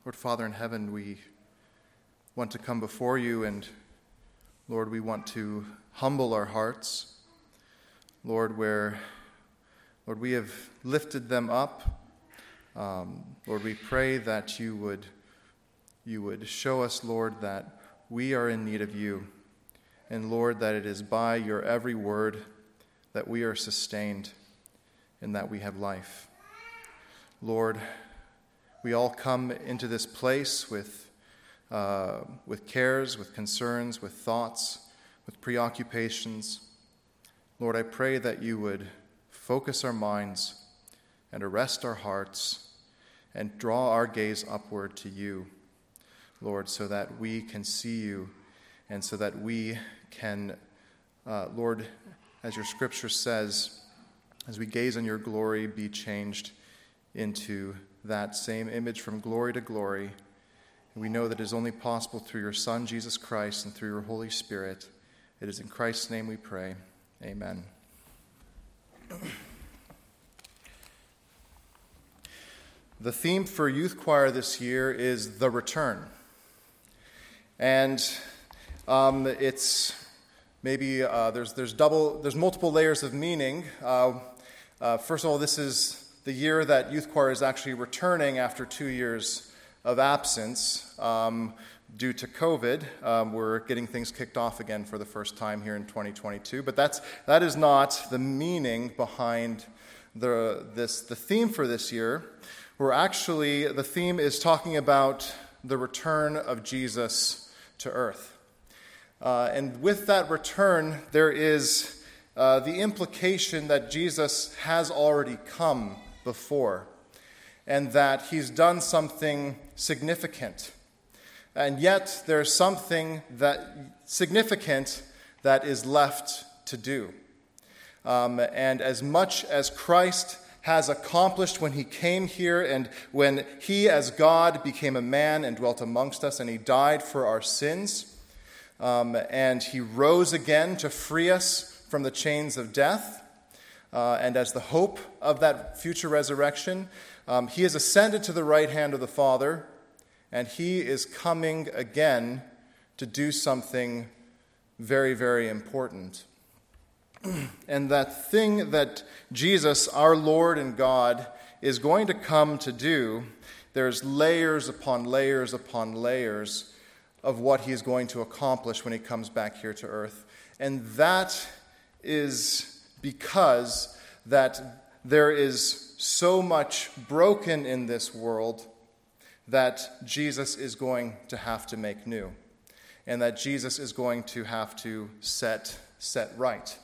Lord Father in heaven, we want to come before you, and Lord, we want to humble our hearts. Lord, where we have lifted them up. Lord, we pray that you would show us, Lord, that we are in need of you. And Lord, that it is by your every word that we are sustained and that we have life. Lord, we all come into this place with cares, with concerns, with thoughts, with preoccupations. Lord, I pray that you would focus our minds and arrest our hearts and draw our gaze upward to you, Lord, so that we can see you and so that we can, Lord, as your scripture says, as we gaze on your glory, be changed into that same image from glory to glory. And we know that it is only possible through your Son, Jesus Christ, and through your Holy Spirit. It is in Christ's name we pray. Amen. The theme for youth choir this year is the return. And it's maybe there's multiple layers of meaning. First of all, this is the year that youth choir is actually returning after 2 years of absence due to COVID. We're getting things kicked off again for the first time here in 2022. But that is not the meaning behind the theme for this year. The theme is talking about the return of Jesus to earth. And with that return, there is the implication that Jesus has already come before, and that he's done something significant. And yet there's something significant that is left to do. And as much as Christ has accomplished when he came here and when he as God became a man and dwelt amongst us, and he died for our sins, and he rose again to free us from the chains of death, and as the hope of that future resurrection, he has ascended to the right hand of the Father, and he is coming again to do something very, very important. And that thing that Jesus, our Lord and God, is going to come to do, there's layers upon layers upon layers of what he is going to accomplish when he comes back here to earth. And that is because that there is so much broken in this world that Jesus is going to have to make new, and that Jesus is going to have to set right.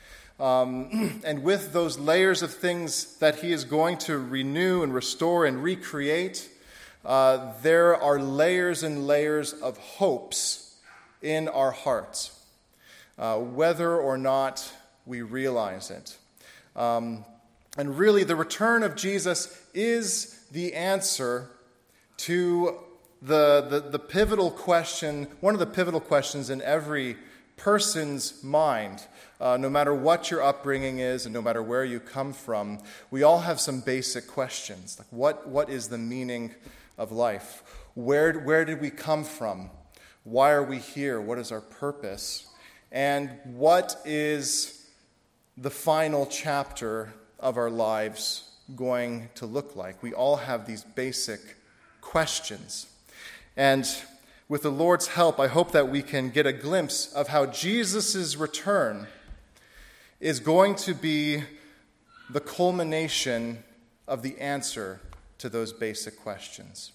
And with those layers of things that he is going to renew and restore and recreate, there are layers and layers of hopes in our hearts, whether or not we realize it. And really, the return of Jesus is the answer to the pivotal question, one of the pivotal questions in every person's mind. No matter what your upbringing is and no matter where you come from, we all have some basic questions. Like what is the meaning of life? Where did we come from? Why are we here? What is our purpose? And what is the final chapter of our lives going to look like? We all have these basic questions. And with the Lord's help, I hope that we can get a glimpse of how Jesus' return is going to be the culmination of the answer to those basic questions.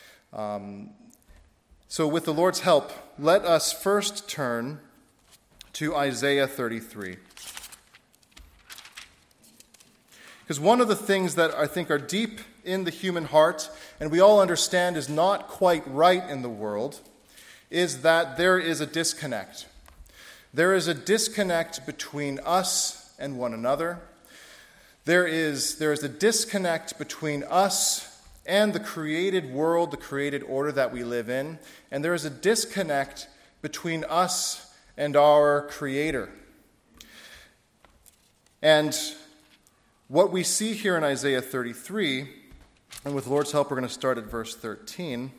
So with the Lord's help, let us first turn to Isaiah 33. Because one of the things that I think are deep in the human heart, and we all understand is not quite right in the world, is that there is a disconnect. There is a disconnect between us and one another. There is a disconnect between us and the created world, the created order that we live in. And there is a disconnect between us and our Creator. And what we see here in Isaiah 33 and with Lord's help, we're going to start at verse 13,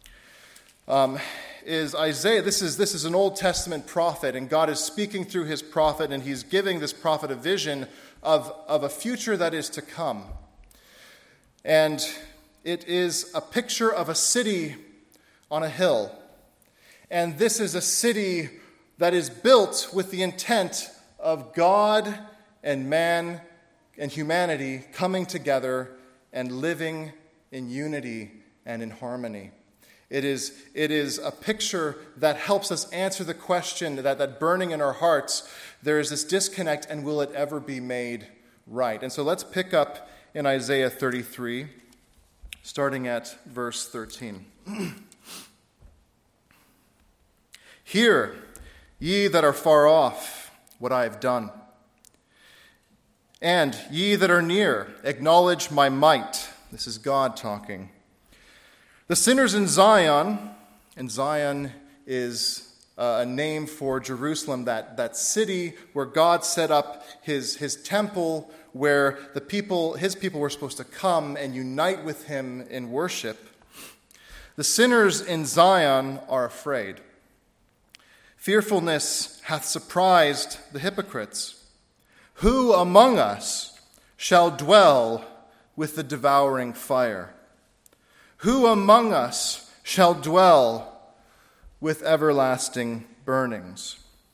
is Isaiah. This is an Old Testament prophet, and God is speaking through his prophet, and he's giving this prophet a vision of a future that is to come. And it is a picture of a city on a hill. And this is a city that is built with the intent of God and man and humanity coming together and living in unity and in harmony. It is a picture that helps us answer the question that burning in our hearts, there is this disconnect, and will it ever be made right? And so let's pick up in Isaiah 33, starting at verse 13. Hear, ye that are far off, what I have done. And ye that are near, acknowledge my might. This is God talking. The sinners in Zion, and Zion is a name for Jerusalem, that city where God set up his temple, where his people were supposed to come and unite with him in worship. The sinners in Zion are afraid. Fearfulness hath surprised the hypocrites. Who among us shall dwell with the devouring fire? Who among us shall dwell with everlasting burnings?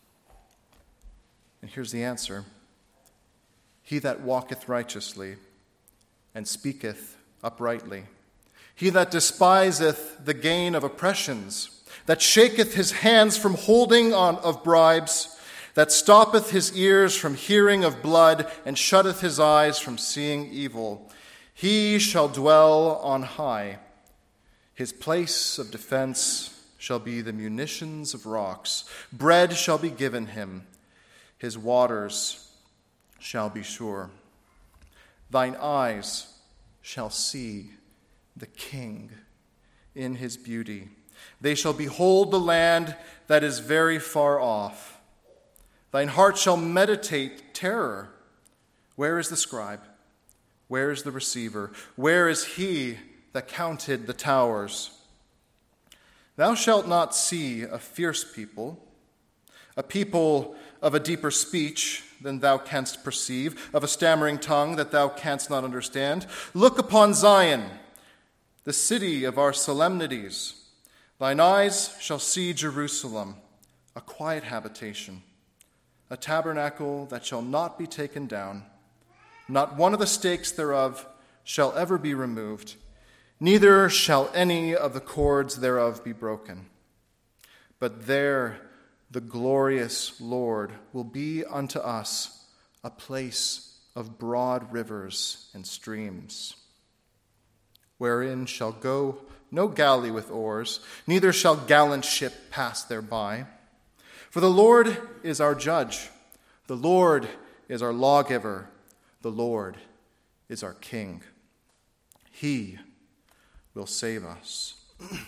And here's the answer. He that walketh righteously and speaketh uprightly. He that despiseth the gain of oppressions, that shaketh his hands from holding on of bribes, that stoppeth his ears from hearing of blood, and shutteth his eyes from seeing evil. He shall dwell on high. His place of defense shall be the munitions of rocks. Bread shall be given him. His waters shall be sure. Thine eyes shall see the King in his beauty. They shall behold the land that is very far off. Thine heart shall meditate terror. Where is the scribe? Where is the receiver? Where is he that counted the towers? Thou shalt not see a fierce people, a people of a deeper speech than thou canst perceive, of a stammering tongue that thou canst not understand. Look upon Zion, the city of our solemnities. Thine eyes shall see Jerusalem, a quiet habitation, a tabernacle that shall not be taken down. Not one of the stakes thereof shall ever be removed, neither shall any of the cords thereof be broken. But there the glorious Lord will be unto us a place of broad rivers and streams, wherein shall go no galley with oars, neither shall gallant ship pass thereby. For the Lord is our judge, the Lord is our lawgiver, the Lord is our King. He will save us.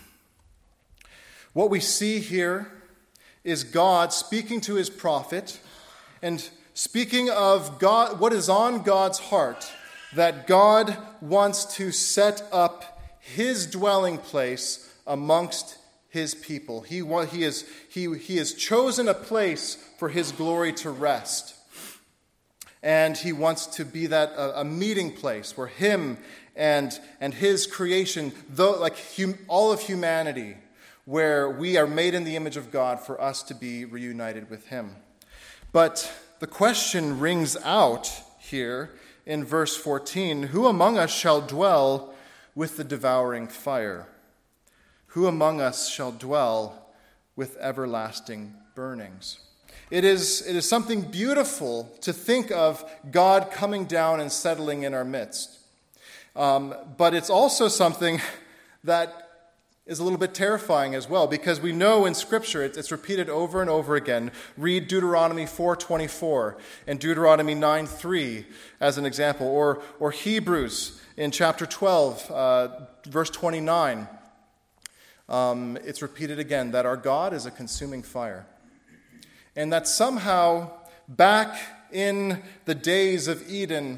What we see here is God speaking to his prophet and speaking of God, what is on God's heart, that God wants to set up his dwelling place amongst his people. He has chosen a place for his glory to rest. And he wants to be that a meeting place where him and his creation, all of humanity, where we are made in the image of God, for us to be reunited with him. But the question rings out here in verse 14, who among us shall dwell with the devouring fire? Who among us shall dwell with everlasting burnings? It is something beautiful to think of God coming down and settling in our midst. But it's also something that is a little bit terrifying as well, because we know in Scripture it's repeated over and over again. Read Deuteronomy 4:24 and Deuteronomy 9:3 as an example, or Hebrews in chapter 12, verse 29. It's repeated again that our God is a consuming fire. And that somehow back in the days of Eden,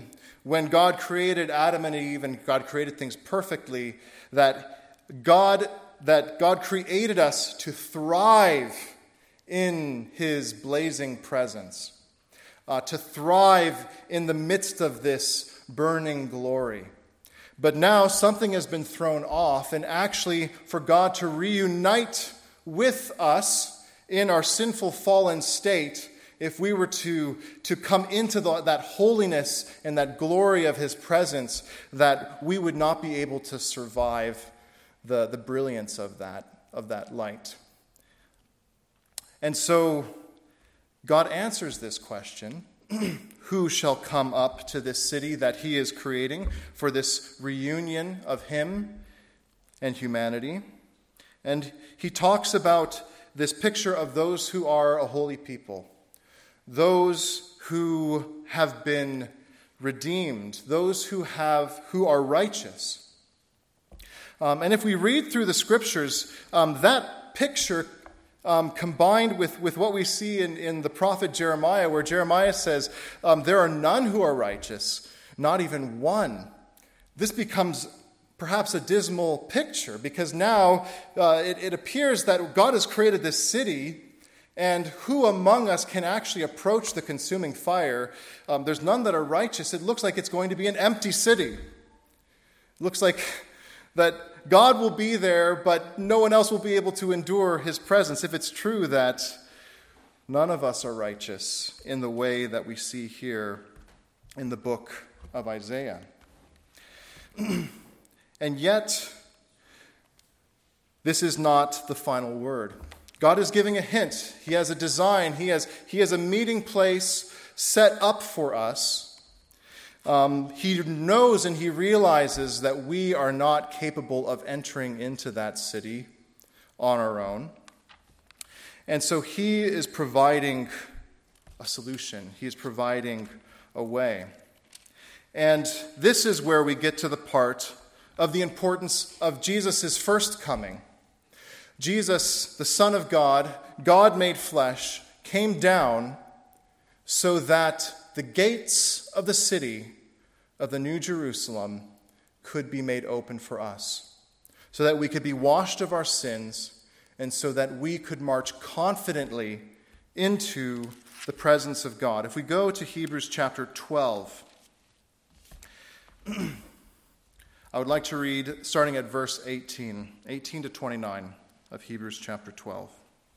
when God created Adam and Eve and God created things perfectly, that God created us to thrive in his blazing presence, to thrive in the midst of this burning glory. But now something has been thrown off, and actually for God to reunite with us in our sinful fallen state, if we were to come into that holiness and that glory of his presence, that we would not be able to survive the brilliance of that light. And so God answers this question: who shall come up to this city that he is creating for this reunion of him and humanity? And he talks about this picture of those who are a holy people, those who have been redeemed, those who are righteous. And if we read through the scriptures, that picture combined with what we see in the prophet Jeremiah, where Jeremiah says, there are none who are righteous, not even one. This becomes perhaps a dismal picture, because now it appears that God has created this city, and who among us can actually approach the consuming fire? There's none that are righteous. It looks like it's going to be an empty city. It looks like that God will be there, but no one else will be able to endure his presence, if it's true that none of us are righteous in the way that we see here in the book of Isaiah. And yet, this is not the final word. God is giving a hint. He has a design. He has a meeting place set up for us. He knows and he realizes that we are not capable of entering into that city on our own. And so he is providing a solution. He is providing a way. And this is where we get to the part of the importance of Jesus' first coming. Jesus, the Son of God, God made flesh, came down so that the gates of the city of the New Jerusalem could be made open for us, so that we could be washed of our sins, and so that we could march confidently into the presence of God. If we go to Hebrews chapter 12, I would like to read starting at verse 18 to 29 of Hebrews chapter 12.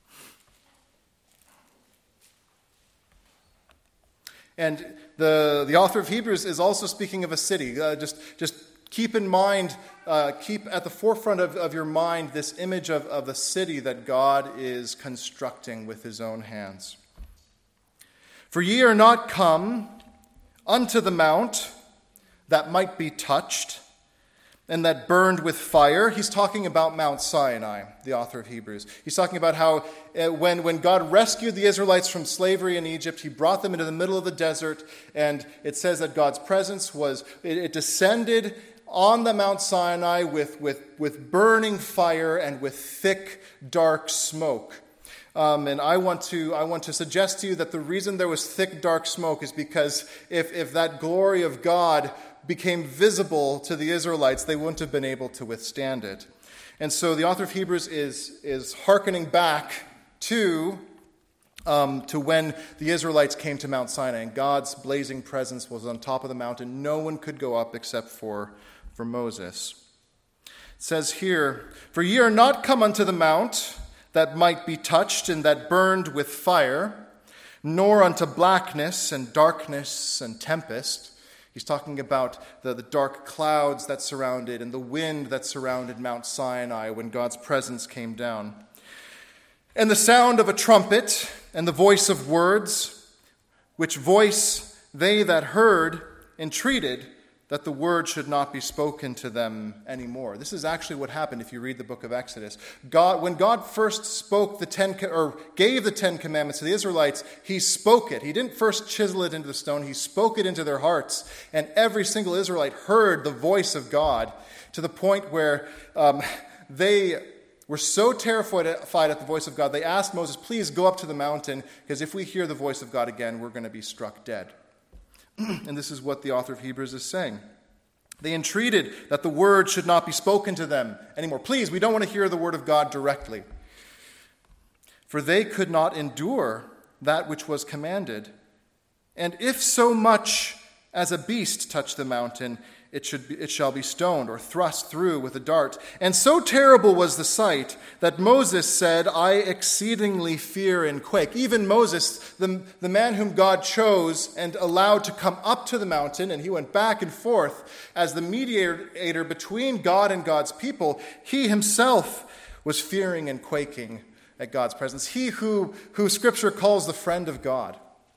And the author of Hebrews is also speaking of a city. Just keep in mind, keep at the forefront of your mind this image of a city that God is constructing with his own hands. For ye are not come unto the mount that might be touched, and that burned with fire. He's talking about Mount Sinai, the author of Hebrews. He's talking about how when God rescued the Israelites from slavery in Egypt, he brought them into the middle of the desert, and it says that God's presence it descended on the Mount Sinai with burning fire and with thick, dark smoke. And I want to suggest to you that the reason there was thick, dark smoke is because if that glory of God became visible to the Israelites, they wouldn't have been able to withstand it. And so the author of Hebrews is hearkening back to when the Israelites came to Mount Sinai, and God's blazing presence was on top of the mountain. No one could go up except for Moses. It says here, for ye are not come unto the mount that might be touched and that burned with fire, nor unto blackness and darkness and tempest. He's talking about the dark clouds that surrounded and the wind that surrounded Mount Sinai when God's presence came down. And the sound of a trumpet and the voice of words, which voice they that heard entreated that the word should not be spoken to them anymore. This is actually what happened if you read the book of Exodus. When God first spoke gave the Ten Commandments to the Israelites, he spoke it. He didn't first chisel it into the stone. He spoke it into their hearts. And every single Israelite heard the voice of God to the point where they were so terrified at the voice of God, they asked Moses, please go up to the mountain, because if we hear the voice of God again, we're going to be struck dead. And this is what the author of Hebrews is saying. They entreated that the word should not be spoken to them anymore. Please, we don't want to hear the word of God directly. For they could not endure that which was commanded. And if so much as a beast touch the mountain, it shall be stoned or thrust through with a dart. And so terrible was the sight that Moses said, I exceedingly fear and quake. Even Moses, the man whom God chose and allowed to come up to the mountain, and he went back and forth as the mediator between God and God's people, he himself was fearing and quaking at God's presence. He who Scripture calls the friend of God.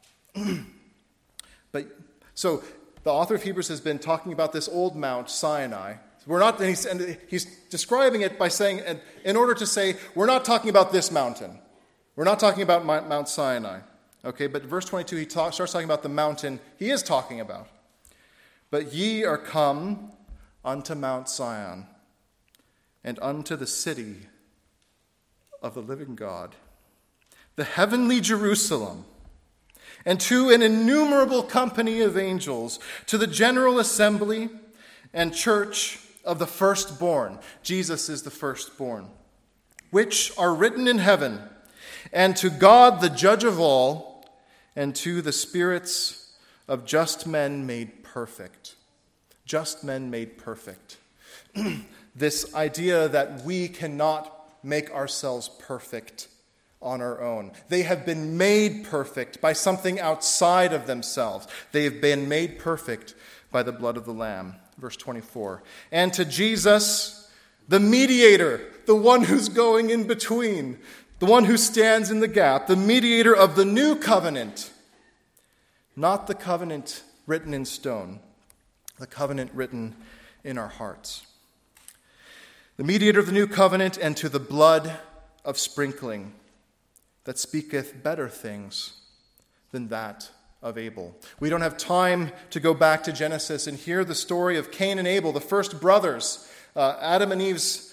So the author of Hebrews has been talking about this old Mount Sinai. And he's describing it by saying, in order to say, we're not talking about this mountain. We're not talking about Mount Sinai. Okay, but verse 22, he starts talking about the mountain he is talking about. But ye are come unto Mount Zion, and unto the city of the living God, the heavenly Jerusalem, and to an innumerable company of angels, to the general assembly and church of the firstborn. Jesus is the firstborn, which are written in heaven, and to God the judge of all, and to the spirits of just men made perfect. Just men made perfect. This idea that we cannot make ourselves perfect on our own. They have been made perfect by something outside of themselves. They have been made perfect by the blood of the Lamb. Verse 24. And to Jesus, the mediator, the one who's going in between, the one who stands in the gap, the mediator of the new covenant, not the covenant written in stone, the covenant written in our hearts. The mediator of the new covenant, and to the blood of sprinkling, that speaketh better things than that of Abel. We don't have time to go back to Genesis and hear the story of Cain and Abel, the first brothers, Adam and Eve's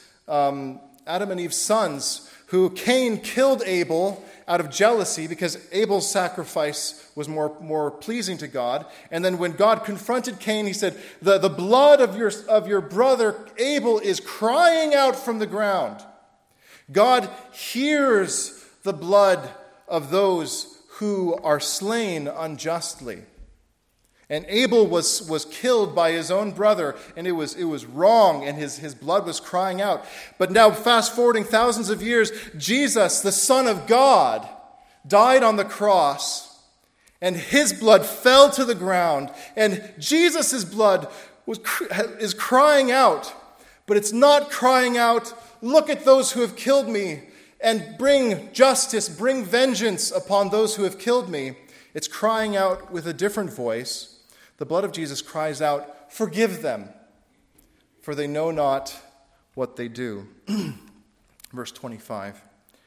sons, who Cain killed Abel out of jealousy because Abel's sacrifice was more pleasing to God. And then when God confronted Cain, he said, the blood of your brother Abel is crying out from the ground. God hears the blood of those who are slain unjustly. And Abel was killed by his own brother, and it was wrong, and his blood was crying out. But now, fast forwarding thousands of years, Jesus, the Son of God, died on the cross, and his blood fell to the ground, and Jesus' blood is crying out. But it's not crying out, look at those who have killed me, and bring justice, bring vengeance upon those who have killed me. It's crying out with a different voice. The blood of Jesus cries out, forgive them, for they know not what they do. Verse 25.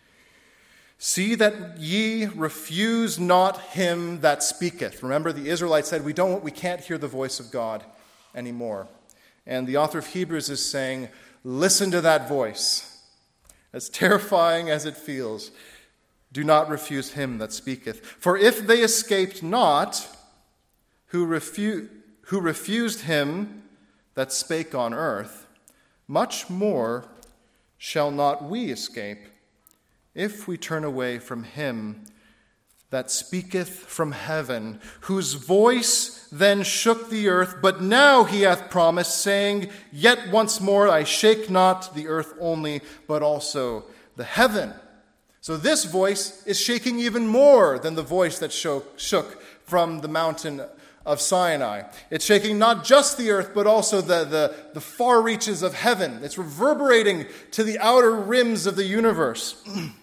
See that ye refuse not him that speaketh. Remember, the Israelites said, we can't hear the voice of God anymore. And the author of Hebrews is saying, listen to that voice. As terrifying as it feels, do not refuse him that speaketh. For if they escaped not, who refused him that spake on earth, much more shall not we escape, if we turn away from him that speaketh from heaven, whose voice then shook the earth, but now he hath promised, saying, yet once more I shake not the earth only, but also the heaven. So this voice is shaking even more than the voice that shook from the mountain of Sinai. It's shaking not just the earth, but also the far reaches of heaven. It's reverberating to the outer rims of the universe.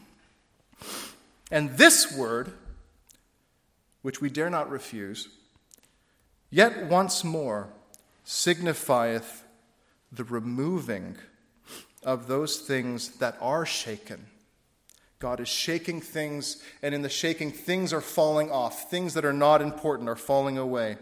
And this word, which we dare not refuse, yet once more signifieth the removing of those things that are shaken. God is shaking things, and in the shaking, things are falling off. Things that are not important are falling away.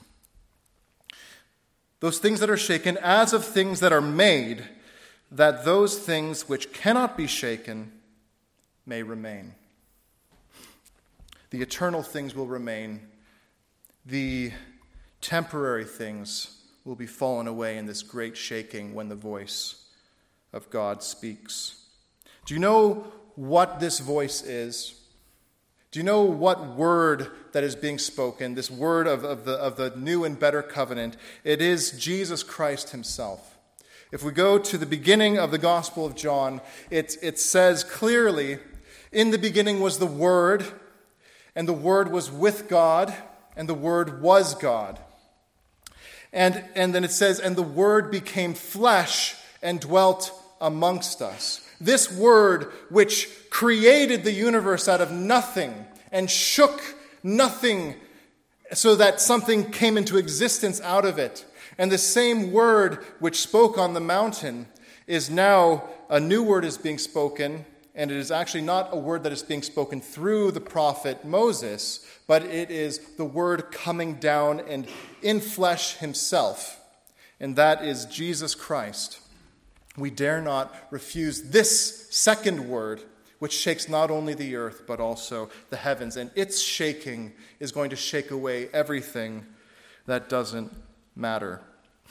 Those things that are shaken, as of things that are made, that those things which cannot be shaken may remain. The eternal things will remain. The Temporary things will be fallen away in this great shaking when the voice of God speaks. Do you know what this voice is? Do you know what word that is being spoken, this word of the new and better covenant? It is Jesus Christ himself. If we go to the beginning of the Gospel of John, it says clearly, in the beginning was the Word, and the Word was with God, and the Word was God. And then it says, and the Word became flesh and dwelt amongst us. This Word, which created the universe out of nothing and shook nothing so that something came into existence out of it. And the same Word which spoke on the mountain is now, a new word is being spoken, and it is actually not a word that is being spoken through the prophet Moses, but it is the Word coming down and in flesh himself, and that is Jesus Christ. We dare not refuse this second word, which shakes not only the earth, but also the heavens. And its shaking is going to shake away everything that doesn't matter.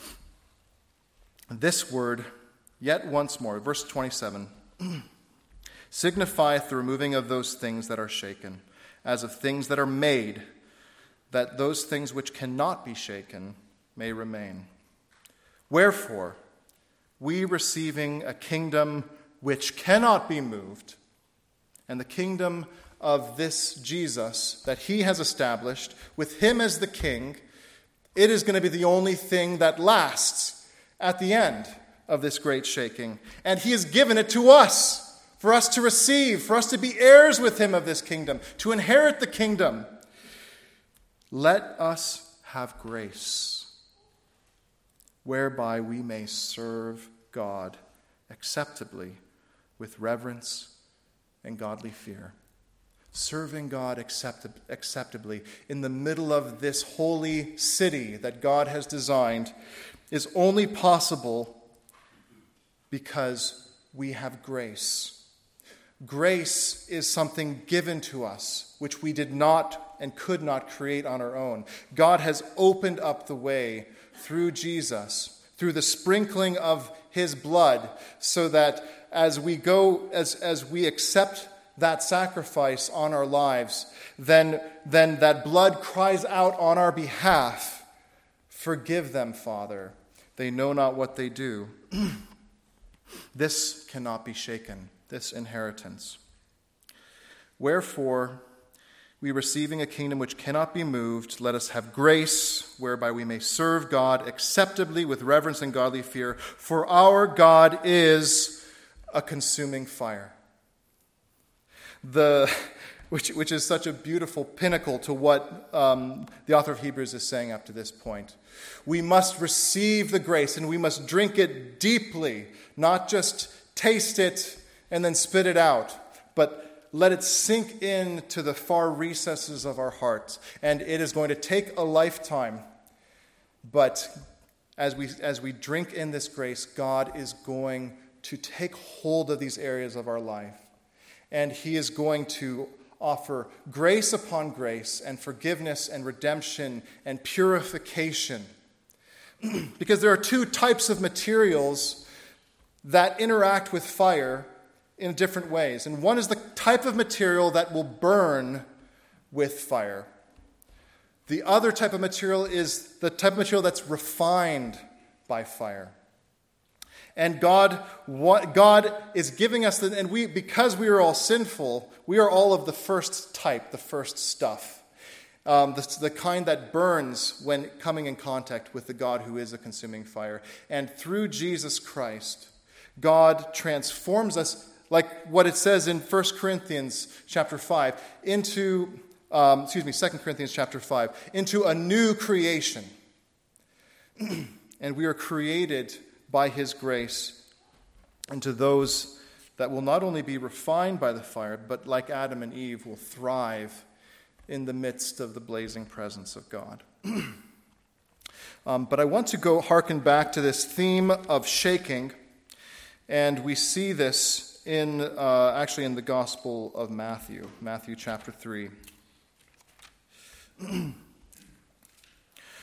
This word, yet once more, verse 27, signifieth the removing of those things that are shaken, as of things that are made, that those things which cannot be shaken may remain. Wherefore, we receiving a kingdom which cannot be moved, and the kingdom of this Jesus that he has established, with him as the king, it is going to be the only thing that lasts at the end of this great shaking. And he has given it to us, for us to receive, for us to be heirs with him of this kingdom, to inherit the kingdom. Let us have grace, whereby we may serve God acceptably with reverence and godly fear. Serving God acceptably in the middle of this holy city that God has designed is only possible because we have grace. Grace is something given to us, which we did not and could not create on our own. God has opened up the way through Jesus, through the sprinkling of his blood, so that as we go, as we accept that sacrifice on our lives, then that blood cries out on our behalf, "Forgive them, Father. They know not what they do." This cannot be shaken, this inheritance. Wherefore, we receiving a kingdom which cannot be moved, let us have grace whereby we may serve God acceptably with reverence and godly fear. For our God is a consuming fire. Which is such a beautiful pinnacle to what the author of Hebrews is saying up to this point. We must receive the grace and we must drink it deeply, not just taste it and then spit it out, but let it sink into the far recesses of our hearts. And it is going to take a lifetime. But as we drink in this grace, God is going to take hold of these areas of our life. And he is going to offer grace upon grace and forgiveness and redemption and purification. Because there are two types of materials that interact with fire in different ways. And one is the type of material that will burn with fire. The other type of material is the type of material that's refined by fire. And God is giving us, and because we are all sinful, we are all of the first type, the first stuff. The kind that burns when coming in contact with the God who is a consuming fire. And through Jesus Christ, God transforms us, like what it says in 2 Corinthians chapter 5, into 2 Corinthians chapter 5, into a new creation. And we are created by his grace into those that will not only be refined by the fire, but like Adam and Eve, will thrive in the midst of the blazing presence of God. But I want to hearken back to this theme of shaking, and we see this in the Gospel of Matthew chapter 3.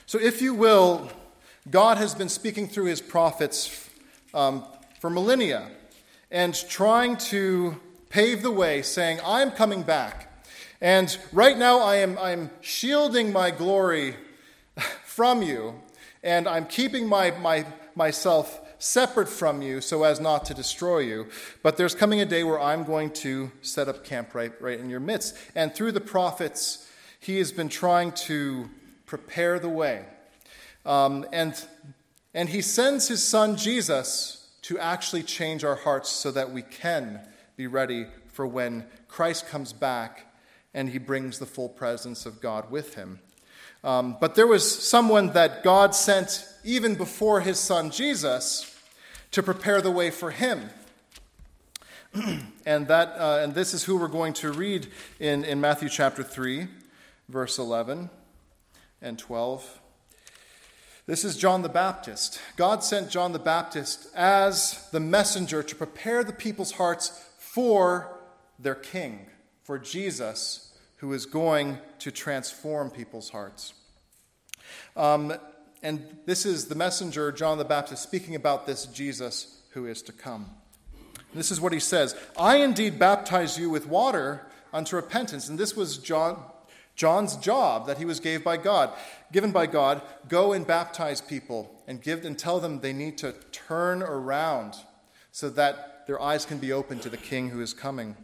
So if you will, God has been speaking through his prophets for millennia and trying to pave the way, saying, I'm coming back. And right now I'm shielding my glory from you, and I'm keeping myself separate from you so as not to destroy you. But there's coming a day where I'm going to set up camp right in your midst. And through the prophets, he has been trying to prepare the way. And he sends his son Jesus to actually change our hearts so that we can be ready for when Christ comes back and he brings the full presence of God with him. But there was someone that God sent even before his son Jesus to prepare the way for him. And this is who we're going to read in Matthew chapter 3, verse 11 and 12. This is John the Baptist. God sent John the Baptist as the messenger to prepare the people's hearts for their king, for Jesus, who is going to transform people's hearts. And this is the messenger, John the Baptist, speaking about this Jesus who is to come. This is what he says: I indeed baptize you with water unto repentance. And this was John's job that he was given by God. Go and baptize people and tell them they need to turn around so that their eyes can be opened to the King who is coming.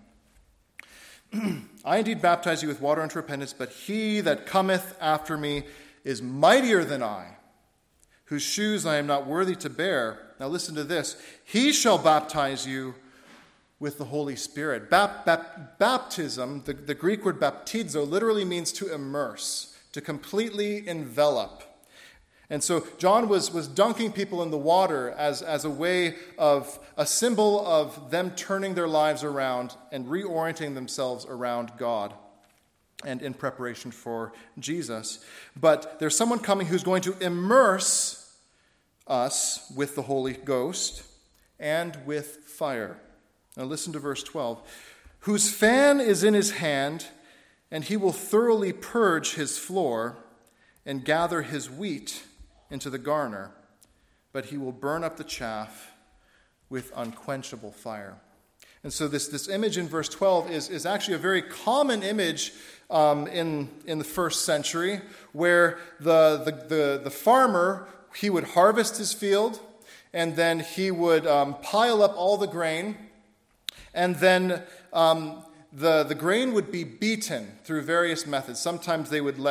I indeed baptize you with water unto repentance, but he that cometh after me is mightier than I, whose shoes I am not worthy to bear. Now listen to this. He shall baptize you with the Holy Spirit. Baptism, the Greek word baptizo, literally means to immerse, to completely envelop. And so John was dunking people in the water as a way of a symbol of them turning their lives around and reorienting themselves around God and in preparation for Jesus. But there's someone coming who's going to immerse us with the Holy Ghost and with fire. Now listen to verse 12. Whose fan is in his hand, and he will thoroughly purge his floor and gather his wheat into the garner, but he will burn up the chaff with unquenchable fire. And so this image in verse 12 is actually a very common image in the first century, where the farmer, he would harvest his field, and then he would pile up all the grain, and then the grain would be beaten through various methods. Sometimes they would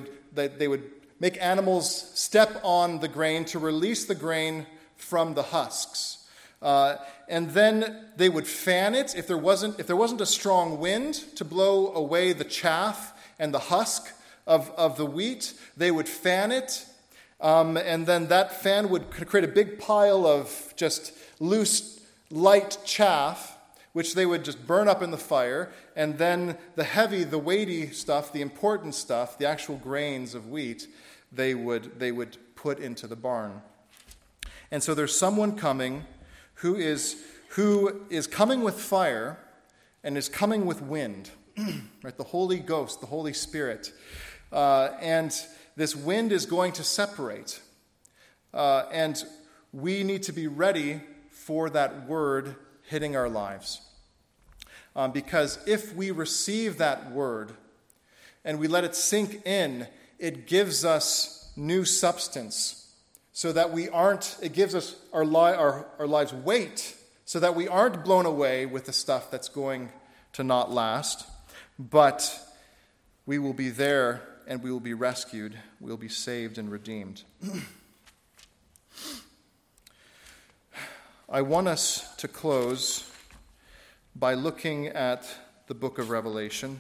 make animals step on the grain to release the grain from the husks. And then they would fan it. If there wasn't a strong wind to blow away the chaff and the husk of the wheat, they would fan it. And then that fan would create a big pile of just loose, light chaff, which they would just burn up in the fire. And then the heavy, the weighty stuff, the important stuff, the actual grains of wheat, they would put into the barn. And so there's someone coming who is coming with fire and is coming with wind, right? The Holy Ghost, the Holy Spirit. And this wind is going to separate. And we need to be ready for that word hitting our lives. Because if we receive that word and we let it sink in, it gives us new substance, so that it gives us our lives weight, so that we aren't blown away with the stuff that's going to not last, but we will be there and we will be rescued, we will be saved and redeemed. I want us to close by looking at the book of Revelation.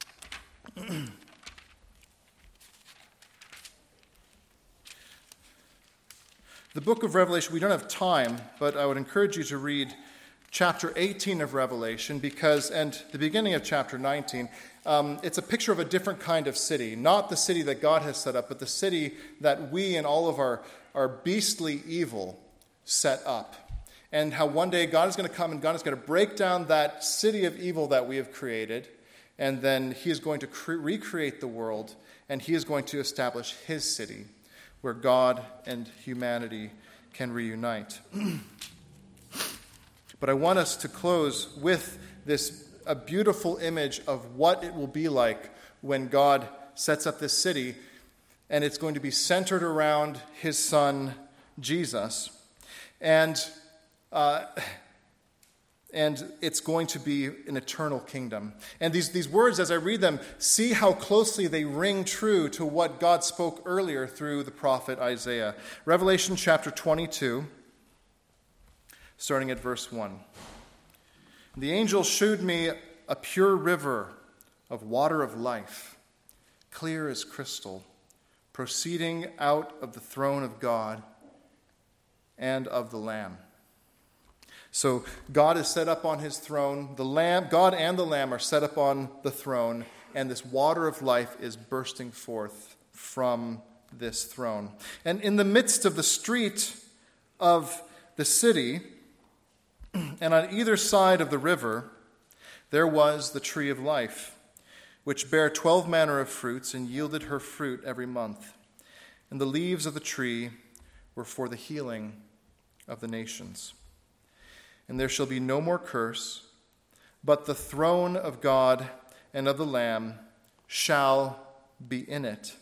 The book of Revelation, we don't have time, but I would encourage you to read chapter 18 of Revelation, and the beginning of chapter 19. It's a picture of a different kind of city, not the city that God has set up, but the city that we and all of our beastly evil set up. And how one day God is going to come and God is going to break down that city of evil that we have created, and then he is going to recreate the world, and he is going to establish his city. where God and humanity can reunite. But I want us to close with a beautiful image of what it will be like when God sets up this city, and it's going to be centered around his son, Jesus. And it's going to be an eternal kingdom. And these words, as I read them, see how closely they ring true to what God spoke earlier through the prophet Isaiah. Revelation chapter 22, starting at verse 1. The angel shewed me a pure river of water of life, clear as crystal, proceeding out of the throne of God and of the Lamb. So God is set up on his throne. God and the Lamb are set up on the throne, and this water of life is bursting forth from this throne. And in the midst of the street of the city, and on either side of the river, there was the tree of life, which bare 12 manner of fruits, and yielded her fruit every month. And the leaves of the tree were for the healing of the nations. And there shall be no more curse, but the throne of God and of the Lamb shall be in it.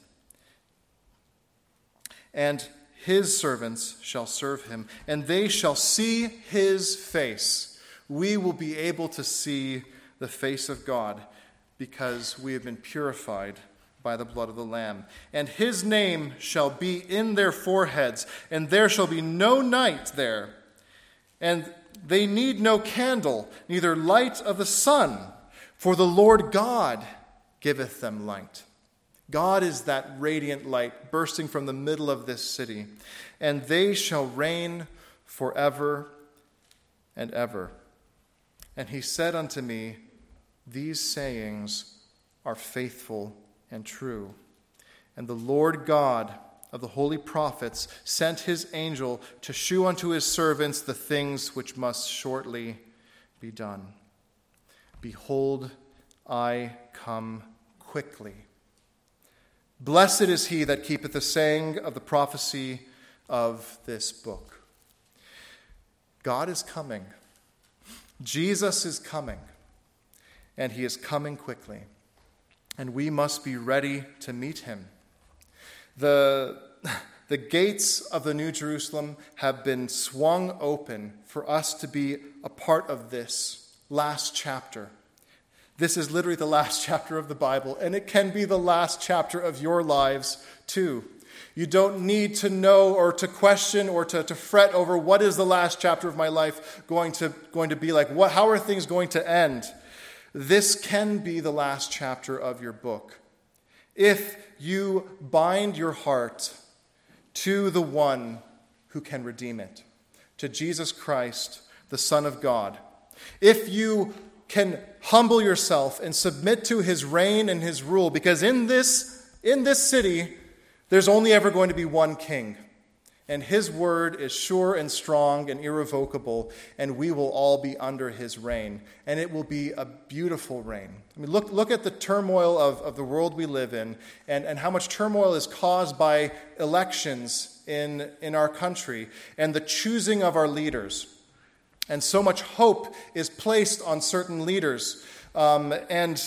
And his servants shall serve him, and they shall see his face. We will be able to see the face of God because we have been purified by the blood of the Lamb. And his name shall be in their foreheads, and there shall be no night there. And they need no candle, neither light of the sun, for the Lord God giveth them light. God is that radiant light bursting from the middle of this city. And they shall reign forever and ever. And he said unto me, these sayings are faithful and true. And the Lord God of the holy prophets sent his angel to shew unto his servants the things which must shortly be done. Behold, I come quickly. Blessed is he that keepeth the saying of the prophecy of this book. God is coming. Jesus is coming. And he is coming quickly. And we must be ready to meet him. The gates of the New Jerusalem have been swung open for us to be a part of this last chapter. This is literally the last chapter of the Bible, and it can be the last chapter of your lives too. You don't need to know or to question or to fret over what is the last chapter of my life going to be like. How are things going to end? This can be the last chapter of your book. If you bind your heart to the one who can redeem it, to Jesus Christ, the Son of God. If you can humble yourself and submit to his reign and his rule, because in this city, there's only ever going to be one king. And his word is sure and strong and irrevocable, and we will all be under his reign. And it will be a beautiful reign. I mean, look at the turmoil of the world we live in, and how much turmoil is caused by elections in our country, and the choosing of our leaders. And so much hope is placed on certain leaders. God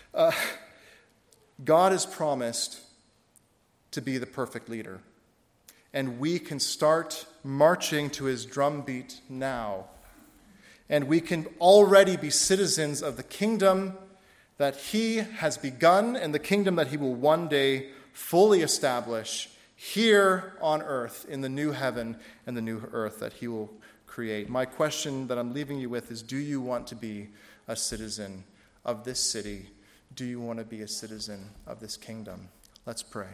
has promised to be the perfect leader. And we can start marching to his drumbeat now. And we can already be citizens of the kingdom that he has begun and the kingdom that he will one day fully establish here on earth in the new heaven and the new earth that he will create. My question that I'm leaving you with is, do you want to be a citizen of this city? Do you want to be a citizen of this kingdom? Let's pray.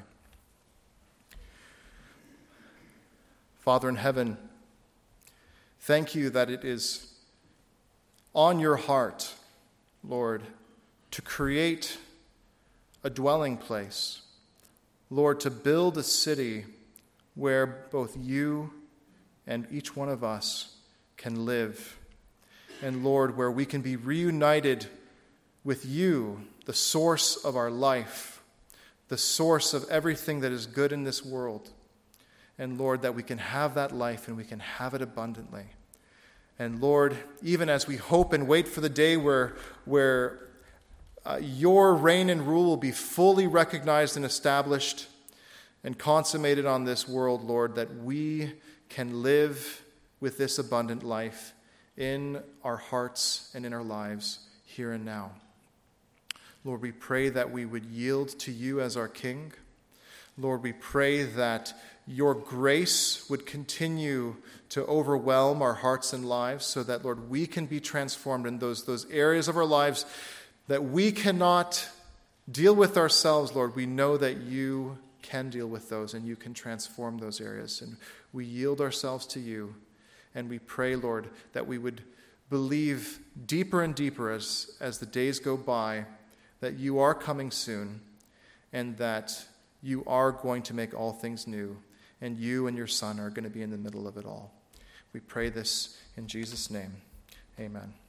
Father in heaven, thank you that it is on your heart, Lord, to create a dwelling place. Lord, to build a city where both you and each one of us can live. And Lord, where we can be reunited with you, the source of our life, the source of everything that is good in this world. And Lord, that we can have that life and we can have it abundantly. And Lord, even as we hope and wait for the day where your reign and rule will be fully recognized and established and consummated on this world, Lord, that we can live with this abundant life in our hearts and in our lives here and now. Lord, we pray that we would yield to you as our King. Lord, we pray that your grace would continue to overwhelm our hearts and lives so that, Lord, we can be transformed in those areas of our lives that we cannot deal with ourselves, Lord. We know that you can deal with those and you can transform those areas. And we yield ourselves to you. And we pray, Lord, that we would believe deeper and deeper as the days go by that you are coming soon and that you are going to make all things new, and you and your Son are going to be in the middle of it all. We pray this in Jesus' name. Amen.